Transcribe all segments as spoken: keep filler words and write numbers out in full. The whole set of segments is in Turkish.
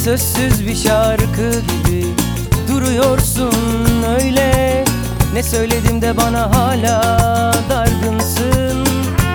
Sözsüz bir şarkı gibi duruyorsun öyle. Ne söyledim de bana hala dargınsın.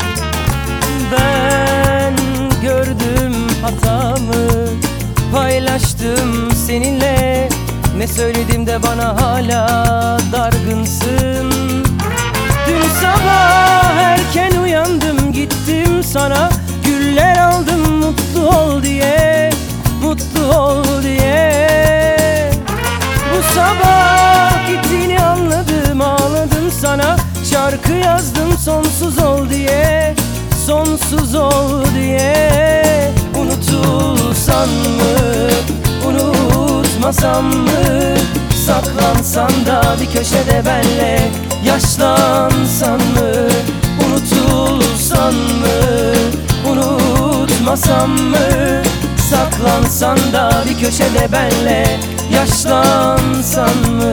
Ben gördüm hatamı, paylaştım seninle. Ne söyledim de bana hala dargınsın. Dün sabah erken uyandım, gittim sana güller aldım, mutlu ol diye, mutlu ol diye. Bu sabah gittiğini anladım, ağladım sana, şarkı yazdım sonsuz ol diye, sonsuz ol diye. Unutulsan mı, unutmasam mı? Saklansan da bir köşede benle, yaşlansan mı? Unutulsan mı, unutmasam mı? Saklansan da bir köşede benle, yaşlansan mı?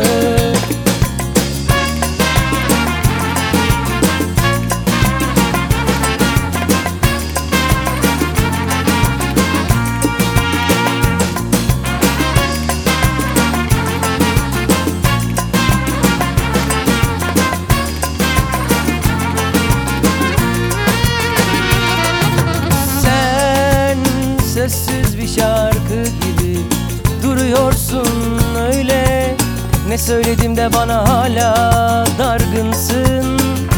Sözsüz bir şarkı gibi duruyorsun öyle. Ne söyledim de bana hala dargınsın.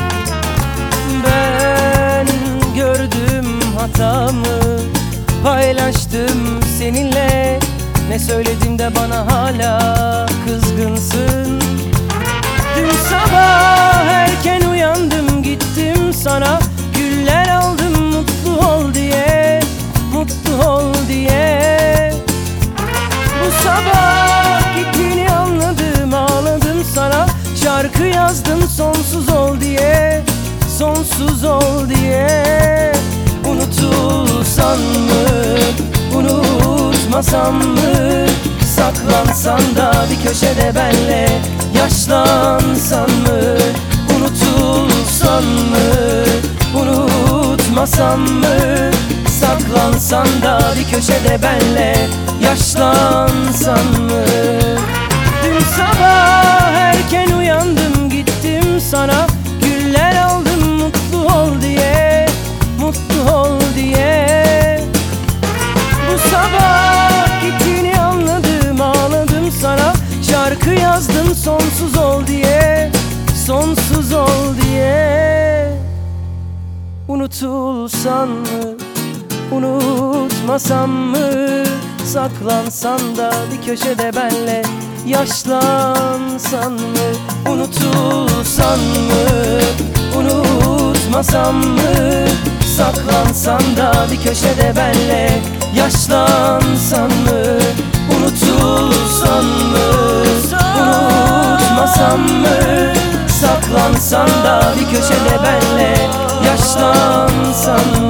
Ben gördüm hatamı, paylaştım seninle. Ne söyledim de bana hala kızgınsın. Dün sabah erken uyandım, gittim sana güller aldım, mutlu ol diye, mutlu ol diye. Bu sabah gittiğini anladım, ağladım sana, şarkı yazdım sonsuz ol diye, sonsuz ol diye. Unutulsan mı, unutmasam mı? Saklansan da bir köşede benle, yaşlansan mı? Unutulsan mı, unutmasam mı? Saklansan da bir köşede benle, yaşlansan mı? Dün sabah erken uyandım, gittim sana güller aldım, mutlu ol diye, mutlu ol diye. Bu sabah gittiğini anladım, ağladım sana, şarkı yazdım sonsuz ol diye, sonsuz ol diye. Unutulsan mı, unutmasam mı? Saklansan da bir köşede benle, yaşlansan mı? Unutulsan mı, unutmasam mı? Saklansan da bir köşede benle, yaşlansan mı? Unutulsan mı, unutmasam mı? Saklansan da bir köşede benle, yaşlansan mı?